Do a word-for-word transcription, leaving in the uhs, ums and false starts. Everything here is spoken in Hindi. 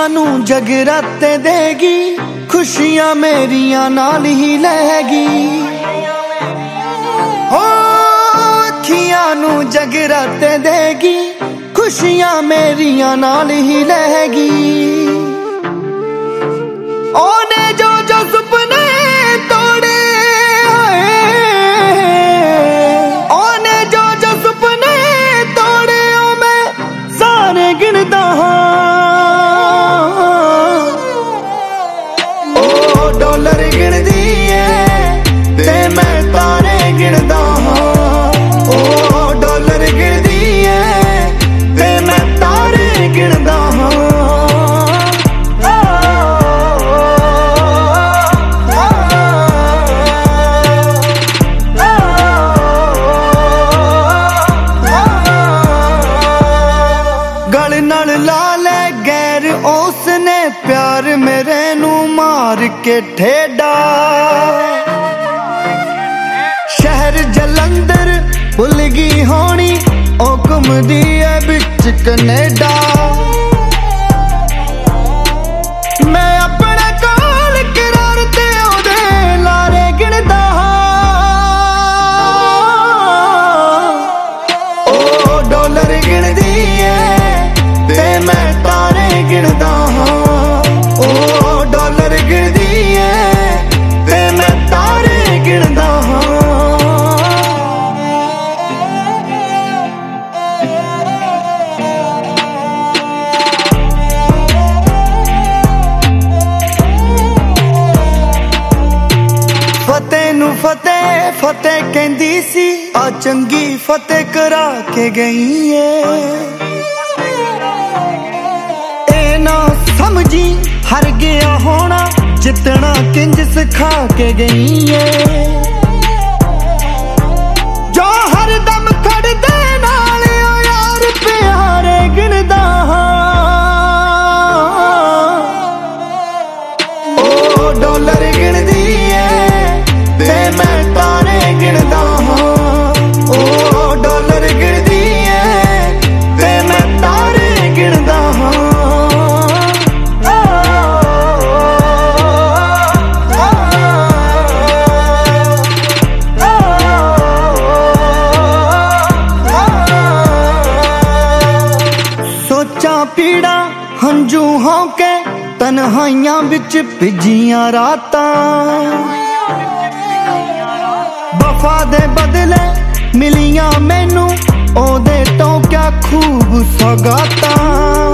नू जगराते देगी, खुशियां मेरिया नाल ही लहेगी। हो अखियां नू जगराते देगी, खुशियां मेरिया नाल ही लहेगी। ओने जो जो सुपने तोड़े, ओने जो जो सुपने तोड़े, ओ मैं सारे गिनदा हां। ओ डॉलर गिनदी है ते मैं तारे गिनदा हां। ओ डॉलर गिनदी है ते मैं तारे गिनदा हां। गल नाल ला ले गैर उसने प्यार मेरे नू मार के ठेडा। शहर जलंधर भुल गई होनी, ओ घुमदी है बिच कनेडा। मैं अपने कोल करार ते ओदे लारे गिनदा हां। ओ डॉलर गिनदी है ते मैं तारे गिनदा हां। ओ डॉलर गिनदी है ते मैं तारे गिनदा हां। फतेह नू फतेह फतेह कहंदी सी, आ चंगी फतेह करा के गई है। ना समझी हर गया होना, जितना किंज सिखा के गई है। जो हर दम खड़दे नाल ओ यार प्यारे गिनदा हां। ओ डॉलर गिनदी है ते मैं तारे गिनदा हां। ओ डॉलर गिनदी है ते मैं तारे गिनदा हां। पीड़ा हंजू होके तन्हाइयां बिच भिजियां रातां। वफा दे बदले मिलियां मैनू ओदे तो क्या खूब सौगातां।